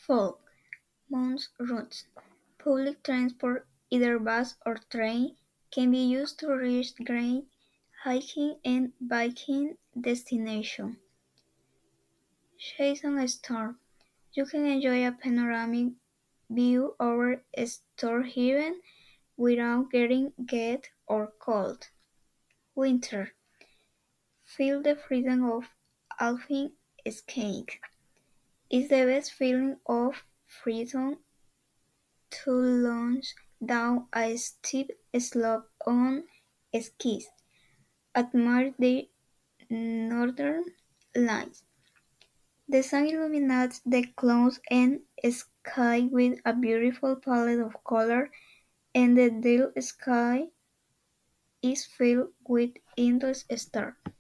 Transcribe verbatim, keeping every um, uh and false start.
Folk, Mountain routes. Public transport, either bus or train, can be used to reach great hiking and biking destinations. Shades on Storm. You can enjoy a panoramic view over Storhaven without getting wet or cold. Winter. Feel the freedom of alpine skiing. It's the best feeling of freedom to launch down a steep slope on skis. Admire the northern lights. The sun illuminates the clouds and sky with a beautiful palette of color, and the dull sky is filled with endless stars.